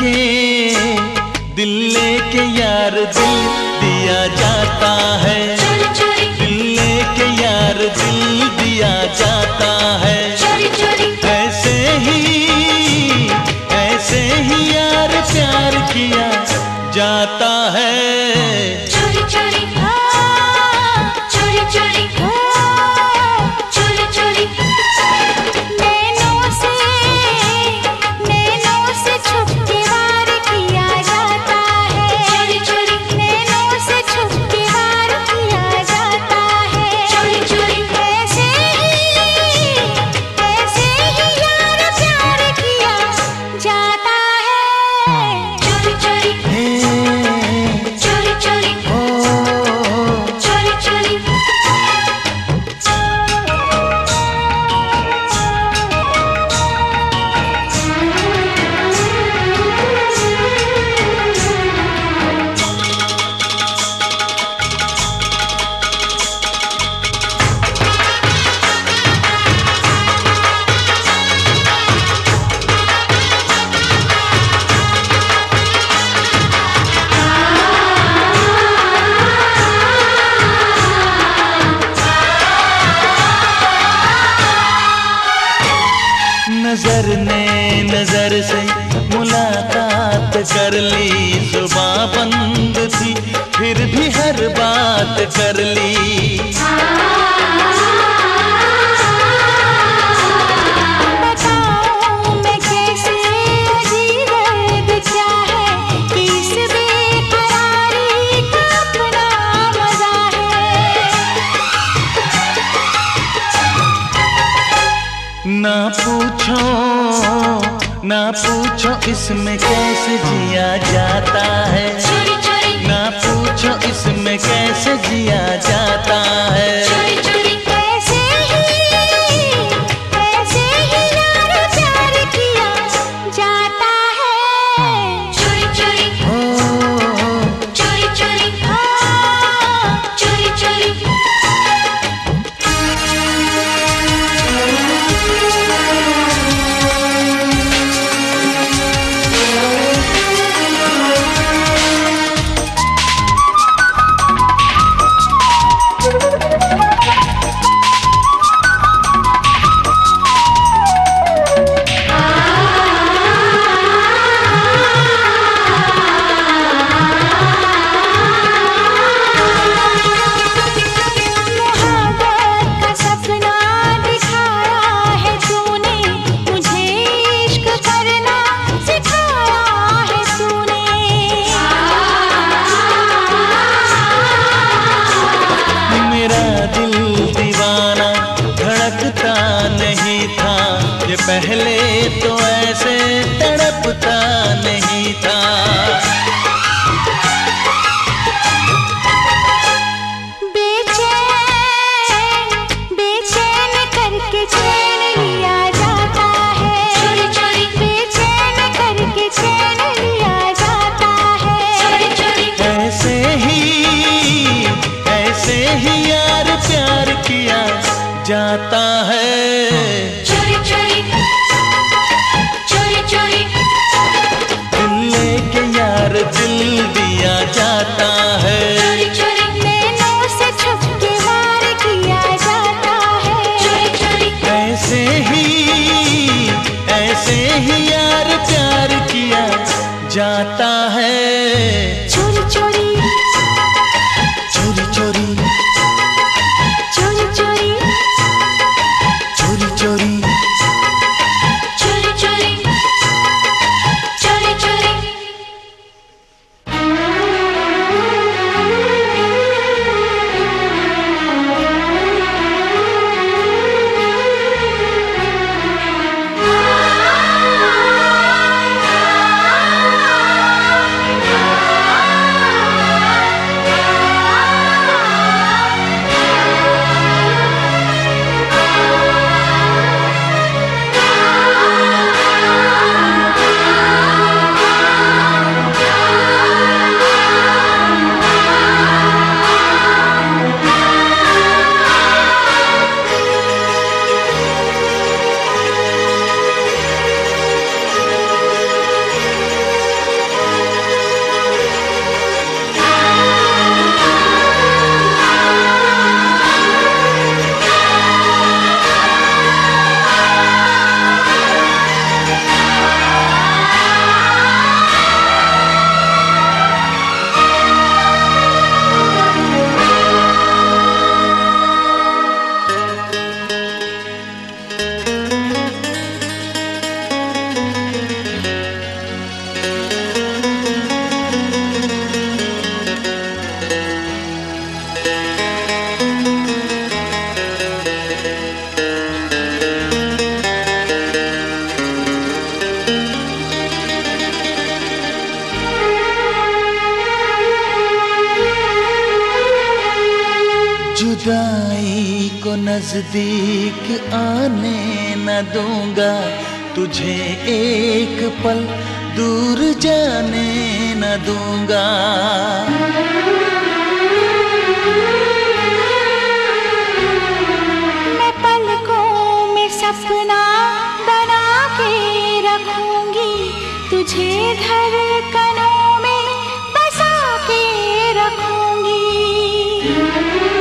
दिल लेके यार दिल दिया जाता है। दिल लेके यार दिल दिया जाता है। ऐसे ही यार प्यार किया जाता है। चोरी चोरी चोरी चोरी चोरी चोरी नैनों से छुप के वार किया जाता है। चोरी चोरी नैनों से छुप के वार किया जाता है। चोरी चोरी ऐसे ही यार प्यार किया जाता है। चोरी चोरी चोरी चोरी चोरी चोरी नजर ने नजर से मुलाकात कर ली। जुबां बंद थी फिर भी हर बात कर ली। बताऊं मैं कैसे अजीब दर्द क्या है कि इस बेकरारी का अपना मजा है। ना पूछो इसमें कैसे जिया जाता है। चोरी चोरी ना पूछो इसमें कैसे जिया जाता है। चोरी चोरी ऐसे ही यार प्यार किया जाता है। चोरी चोरी चोरी चोरी चोरी चोरी पहले तो ऐसे तड़पता नहीं था। बेचैन करके चैन लिया जाता है। चोरी चोरी बेचैन करके चैन लिया जाता है। चोरी चोरी ऐसे ही यार प्यार किया जाता है। चोरी चोरी चोरी चोरी दिल लेके यार दिल दिया जाता है। चोरी चोरी नैनों से छुप के वार किया जाता है। चोरी चोरी ऐसे ही यार प्यार किया जाता है। चोरी चोरी चोरी चोरी चोरी चोरी चोरी चोरी चोरी चोरी चोरी चोरी जुदाई को नजदीक आने न दूंगा, तुझे एक पल दूर जाने न दूंगा। मैं पलकों में सपना बना के रखूंगी, तुझे धड़कनों में बसा के रखूंगी।